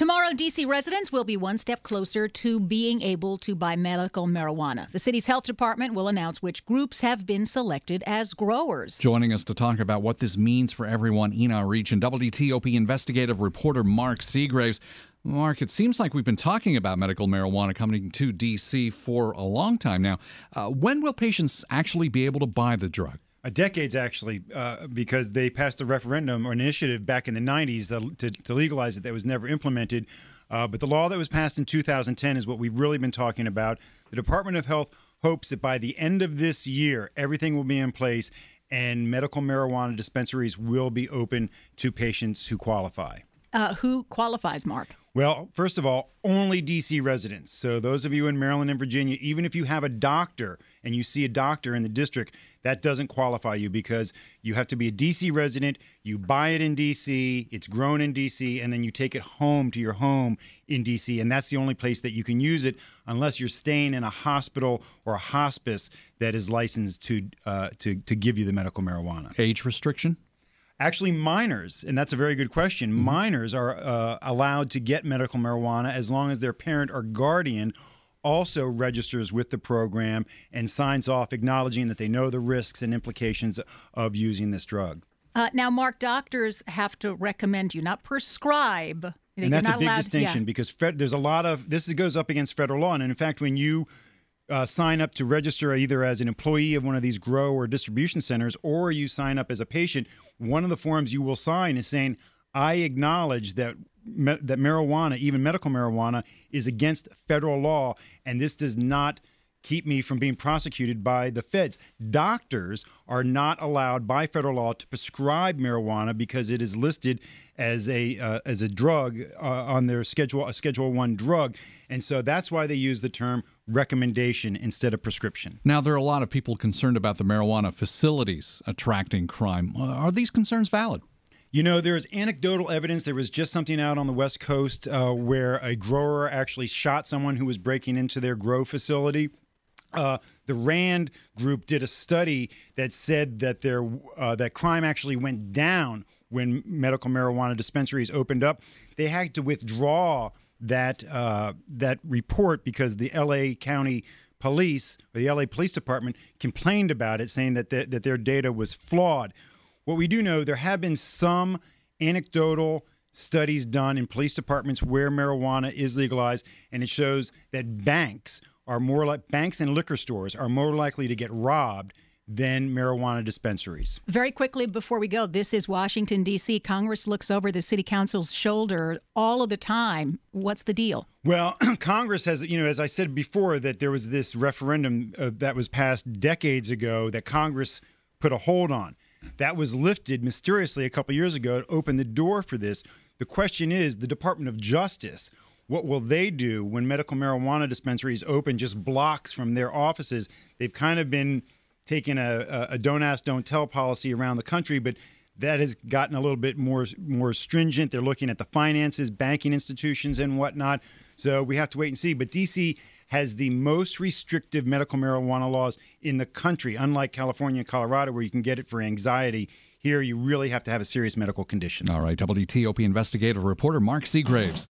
Tomorrow, D.C. residents will be one step closer to being able to buy medical marijuana. The city's health department will announce which groups have been selected as growers. Joining us to talk about what this means for everyone in our region, WTOP investigative reporter Mark Seagraves. Mark, it seems like we've been talking about medical marijuana coming to D.C. for a long time now. When will patients actually be able to buy the drug? Decades, actually, because they passed a referendum or initiative back in the 90s to legalize it that was never implemented. But the law that was passed in 2010 is what we've really been talking about. The Department of Health hopes that by the end of this year, everything will be in place and medical marijuana dispensaries will be open to patients who qualify. Who qualifies, Mark? Well, first of all, only D.C. residents. So those of you in Maryland and Virginia, even if you have a doctor and you see a doctor in the district, that doesn't qualify you because you have to be a D.C. resident, you buy it in D.C., it's grown in D.C., and then you take it home to your home in D.C., and that's the only place that you can use it unless you're staying in a hospital or a hospice that is licensed to give you the medical marijuana. Age restriction? Actually, minors, and that's a very good question, minors are allowed to get medical marijuana as long as their parent or guardian also registers with the program and signs off acknowledging that they know the risks and implications of using this drug. Now, Mark, doctors have to recommend you, not prescribe. And that's a big distinction because there's a lot of, this goes up against federal law. And in fact, when you sign up to register either as an employee of one of these grow or distribution centers, or you sign up as a patient, one of the forms you will sign is saying, I acknowledge that marijuana, even medical marijuana, is against federal law, and this does not keep me from being prosecuted by the feds. Doctors are not allowed by federal law to prescribe marijuana because it is listed as a drug on their Schedule 1 drug, and so that's why they use the term recommendation instead of prescription. Now, there are a lot of people concerned about the marijuana facilities attracting crime. Are these concerns valid? You know, there's anecdotal evidence. There was just something out on the West Coast where a grower actually shot someone who was breaking into their grow facility. The RAND group did a study that said that that crime actually went down when medical marijuana dispensaries opened up. They had to withdraw that report because the L.A. County Police, or the L.A. Police Department, complained about it, saying that their data was flawed. What we do know, there have been some anecdotal studies done in police departments where marijuana is legalized, and it shows that banks and liquor stores are more likely to get robbed than marijuana dispensaries. Very quickly before we go, this is Washington, D.C. Congress looks over the city council's shoulder all of the time. What's the deal? Well, Congress has, as I said before, that there was this referendum that was passed decades ago that Congress put a hold on. That was lifted mysteriously a couple years ago to open the door for this. The question is, the Department of Justice, what will they do when medical marijuana dispensaries open just blocks from their offices? They've kind of been taking a don't ask, don't tell policy around the country, but that has gotten a little bit more stringent. They're looking at the finances, banking institutions, and whatnot. So we have to wait and see. But D.C. has the most restrictive medical marijuana laws in the country, unlike California and Colorado, where you can get it for anxiety. Here, you really have to have a serious medical condition. All right, WTOP investigative reporter Mark Seagraves.